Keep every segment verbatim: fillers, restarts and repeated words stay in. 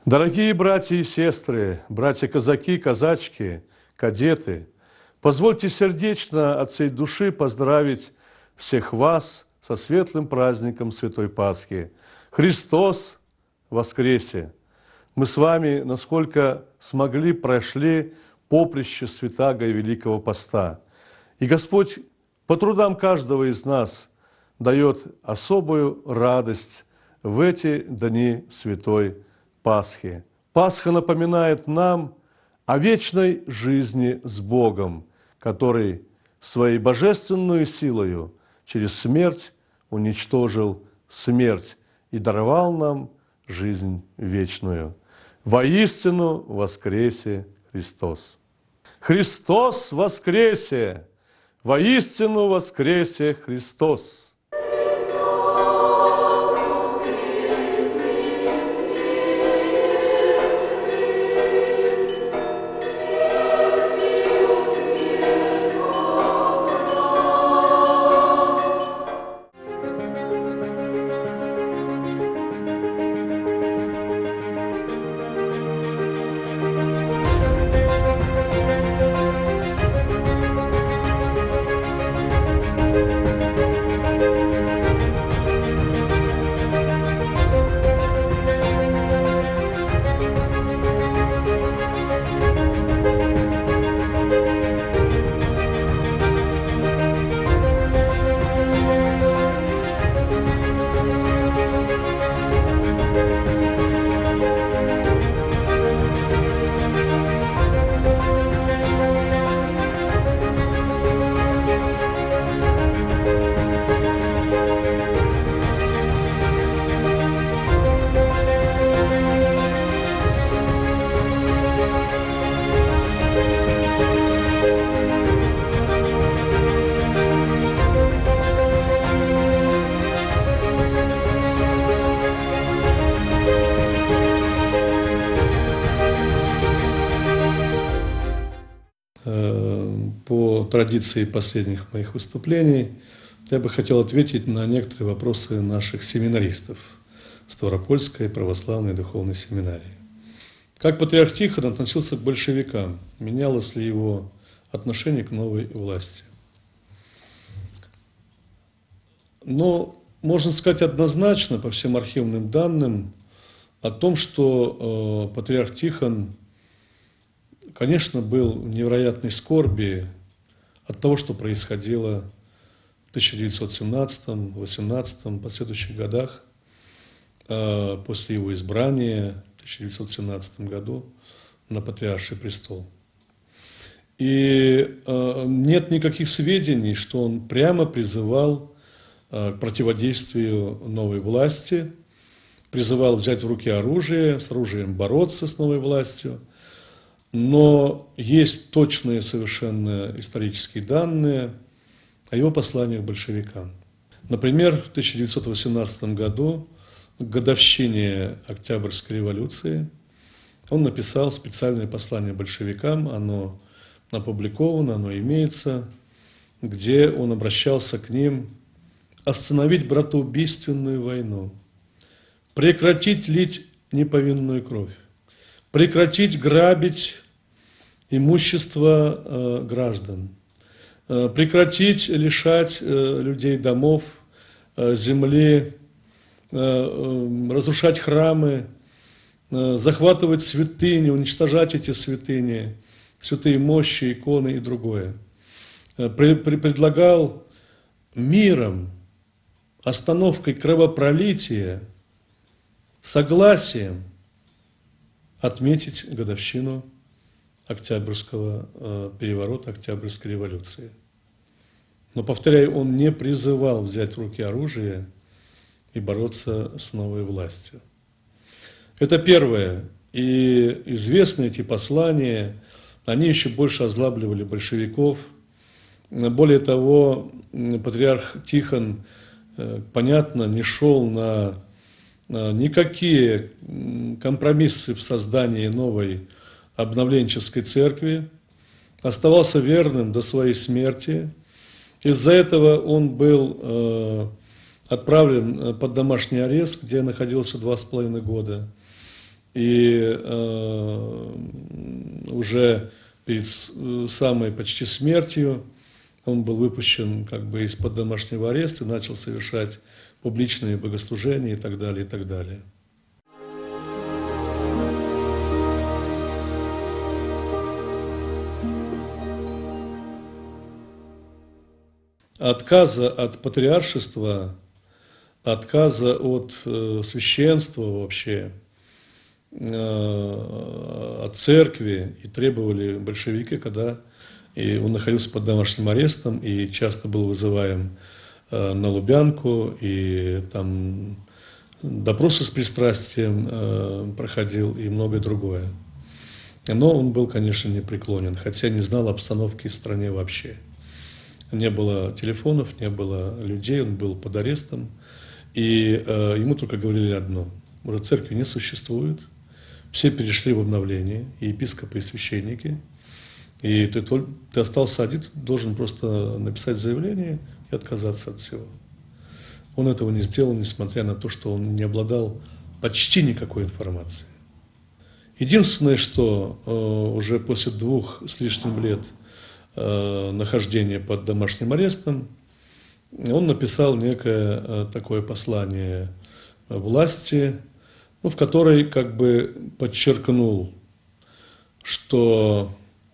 Дорогие братья и сестры, братья-казаки, казачки, кадеты, позвольте сердечно от всей души поздравить всех вас со светлым праздником Святой Пасхи. Христос воскресе! Мы с вами, насколько смогли, прошли поприще Святаго и Великого Поста. И Господь по трудам каждого из нас дает особую радость в эти дни Святой Пасхи. Пасха напоминает нам о вечной жизни с Богом, который своей божественную силою через смерть уничтожил смерть и даровал нам жизнь вечную. Воистину воскресе Христос! Христос воскресе! Воистину воскресе Христос! По традиции последних моих выступлений я бы хотел ответить на некоторые вопросы наших семинаристов Ставропольской православной духовной семинарии. Как патриарх Тихон относился к большевикам? Менялось ли его отношение к новой власти? Но можно сказать однозначно, по всем архивным данным, о том, что э, патриарх Тихон, конечно, был в невероятной скорби от того, что происходило в тысяча девятьсот семнадцатом, восемнадцатом, последующих годах, э, после его избрания в тысяча девятьсот семнадцатом году на патриарший престол. И э, нет никаких сведений, что он прямо призывал э, к противодействию новой власти, призывал взять в руки оружие, с оружием бороться с новой властью. Но есть точные совершенно исторические данные о его посланиях большевикам. Например, в тысяча девятьсот восемнадцатом году, к годовщине Октябрьской революции, он написал специальное послание большевикам, оно опубликовано, оно имеется, где он обращался к ним: остановить братоубийственную войну, прекратить лить неповинную кровь, прекратить грабить имущество э, граждан, э, прекратить лишать э, людей домов, э, земли, э, э, разрушать храмы, э, захватывать святыни, уничтожать эти святыни, святые мощи, иконы и другое. Э, при, при, предлагал миром, остановкой кровопролития, согласием отметить годовщину Октябрьского э, переворота, Октябрьской революции. Но, повторяю, он не призывал взять в руки оружие и бороться с новой властью. Это первое. И известны эти послания, они еще больше озлабливали большевиков. Более того, патриарх Тихон, э, понятно, не шел на никакие компромиссы в создании новой обновленческой церкви, оставался верным до своей смерти. Из-за этого он был э, отправлен под домашний арест, где находился два с половиной года. И э, уже перед самой почти смертью он был выпущен как бы из-под домашнего ареста, начал совершать публичные богослужения и так далее, и так далее. Отказа от патриаршества, отказа от э, священства вообще, э, от церкви и требовали большевики, когда и он находился под домашним арестом и часто был вызываем э, на Лубянку, и там допросы с пристрастием э, проходил и многое другое. Но он был, конечно, непреклонен, хотя не знал обстановки в стране вообще. Не было телефонов, не было людей, он был под арестом. И э, ему только говорили одно: уже церкви не существует, все перешли в обновление, и епископы, и священники. И ты, ты остался один, ты должен просто написать заявление и отказаться от всего. Он этого не сделал, несмотря на то, что он не обладал почти никакой информацией. Единственное, что э, уже после двух с лишним лет э, нахождения под домашним арестом, он написал некое э, такое послание власти, ну, в которой как бы подчеркнул, что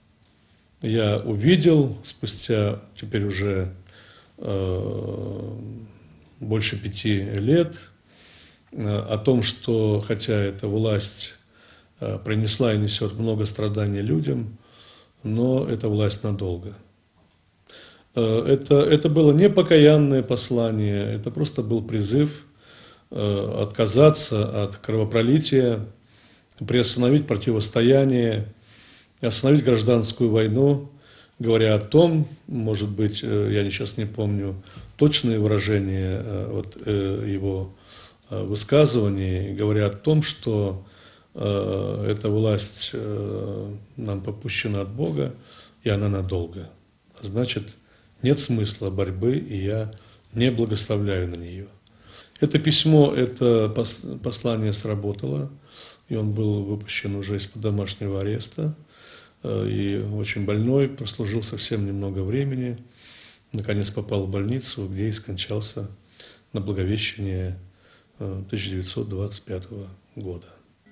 я увидел спустя теперь уже э, больше пяти лет э, о том, что хотя эта власть э, принесла и несет много страданий людям, но эта власть надолго. Э, это, это было не покаянное послание, это просто был призыв э, отказаться от кровопролития, приостановить противостояние, остановить гражданскую войну, говоря о том, может быть, я сейчас не помню точные выражения вот его высказываний, говоря о том, что эта власть нам попущена от Бога, и она надолго. Значит, нет смысла борьбы, и я не благословляю на нее. Это письмо, это послание сработало, и он был выпущен уже из-под домашнего ареста. И очень больной, прослужил совсем немного времени, наконец попал в больницу, где и скончался на Благовещение тысяча девятьсот двадцать пятого года.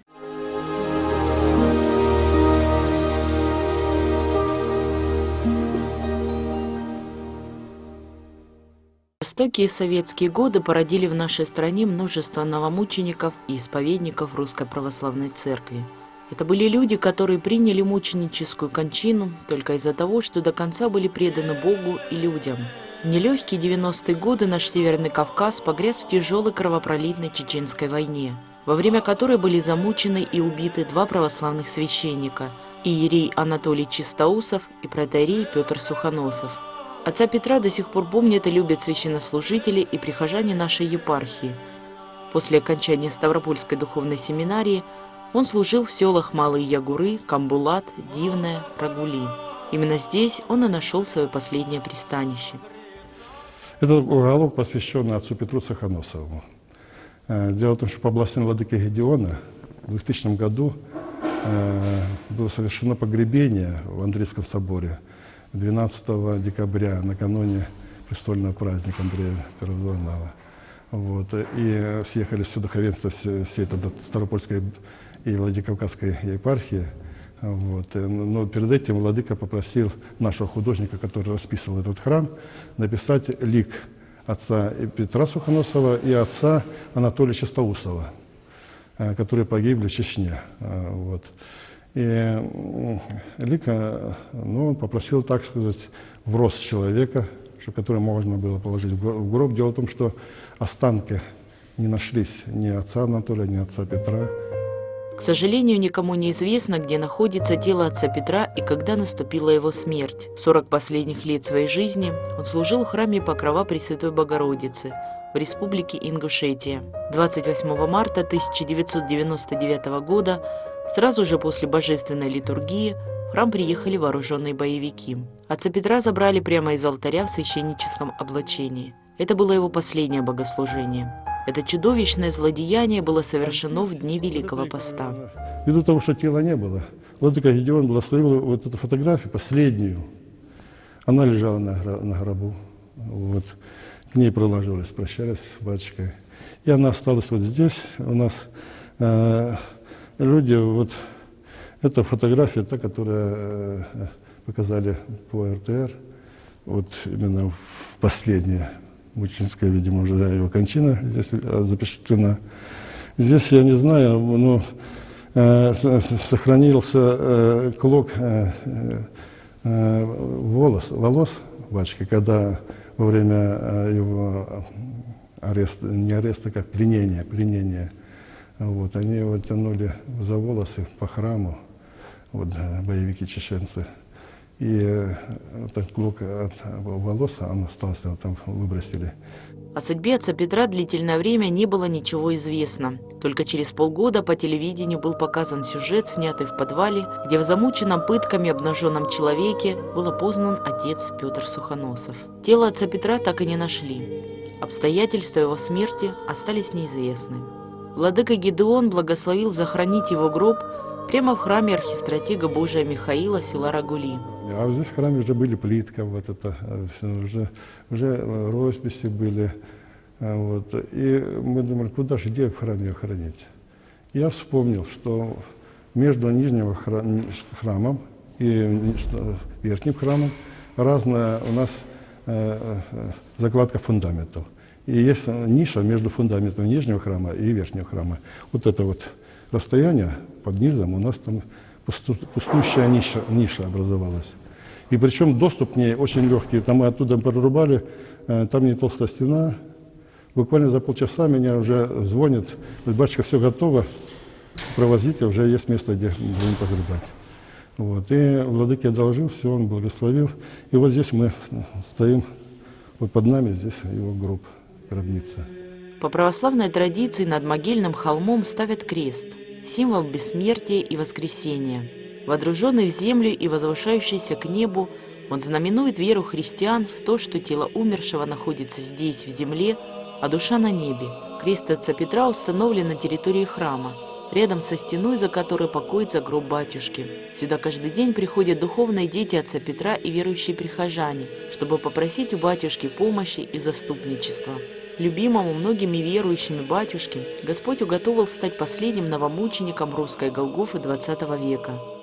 Жестокие советские годы породили в нашей стране множество новомучеников и исповедников Русской Православной Церкви. Это были люди, которые приняли мученическую кончину только из-за того, что до конца были преданы Богу и людям. В нелегкие девяностые годы наш Северный Кавказ погряз в тяжелой кровопролитной чеченской войне, во время которой были замучены и убиты два православных священника – иерей Анатолий Чистоусов и протоиерей Петр Сухоносов. Отца Петра до сих пор помнят и любят священнослужители и прихожане нашей епархии. После окончания Ставропольской духовной семинарии он служил в селах Малые Ягуры, Камбулат, Дивное, Рагули. Именно здесь он и нашел свое последнее пристанище. Этот уголок посвящен отцу Петру Сухоносову. Дело в том, что по областям владыки Гедеона в двухтысячном году было совершено погребение в Андрейском соборе двенадцатого декабря, накануне престольного праздника Андрея Первозванного. Вот. И съехали все духовенство всей Ставропольской и Владикавказской епархии. Вот. Но перед этим владыка попросил нашего художника, который расписывал этот храм, написать лик отца Петра Сухоносова и отца Анатолия Чистоусова, которые погибли в Чечне. Вот. И лика, ну, он попросил, так сказать, в рост человека, который можно было положить в гроб. Дело в том, что останки не нашлись ни отца Анатолия, ни отца Петра. К сожалению, никому не известно, где находится тело отца Петра и когда наступила его смерть. сорок последних лет своей жизни он служил в храме Покрова Пресвятой Богородицы в республике Ингушетия. двадцать восьмого марта тысяча девятьсот девяносто девятого года, сразу же после божественной литургии, в храм приехали вооруженные боевики. Отца Петра забрали прямо из алтаря в священническом облачении. Это было его последнее богослужение. Это чудовищное злодеяние было совершено в дни Великого Поста. Ввиду того, что тела не было, владыка Гедеон благословил вот эту фотографию, последнюю. Она лежала на, на гробу. Вот. К ней прилаживались, прощались с батюшкой. И она осталась вот здесь. У нас э, люди, вот эта фотография, та, которая э, показали по эр тэ эр, вот именно в последнее. Мученическая, видимо, уже его кончина здесь запечатлена. Здесь, я не знаю, но э, сохранился э, клок э, э, волос, волос батюшки, когда во время э, его ареста, не ареста, как пленения, пленения, вот, они его тянули за волосы по храму, вот, боевики-чеченцы. И этот клок от волос, он остался, вот там выбросили. О судьбе отца Петра длительное время не было ничего известно. Только через полгода по телевидению был показан сюжет, снятый в подвале, где в замученном пытками обнаженном человеке был опознан отец Петр Сухоносов. Тело отца Петра так и не нашли. Обстоятельства его смерти остались неизвестны. Владыка Гедеон благословил захоронить его гроб прямо в храме архистратига Божия Михаила села Рагули. А здесь в храме уже были плитка, вот это, уже, уже росписи были. Вот. И мы думали, куда же, где в храме ее хранить? Я вспомнил, что между нижним храмом и верхним храмом разная у нас закладка фундаментов. И есть ниша между фундаментом нижнего храма и верхнего храма. Вот это вот расстояние под низом у нас там пустующая ниша, ниша образовалась. И причем доступ к ней очень легкий. Там мы оттуда прорубали, там не толстая стена. Буквально за полчаса меня уже звонят, батюшка, все готово, провозите, уже есть место, где будем погребать. Вот. И владыке одолжил, все, он благословил. И вот здесь мы стоим, вот под нами здесь его гроб, гробница. По православной традиции над могильным холмом ставят крест, символ бессмертия и воскресения. Водруженный в землю и возвышающийся к небу, он знаменует веру христиан в то, что тело умершего находится здесь, в земле, а душа на небе. Крест отца Петра установлен на территории храма, рядом со стеной, за которой покоится гроб батюшки. Сюда каждый день приходят духовные дети отца Петра и верующие прихожане, чтобы попросить у батюшки помощи и заступничества. Любимому многими верующими батюшке Господь уготовил стать последним новомучеником русской Голгофы двадцатого века.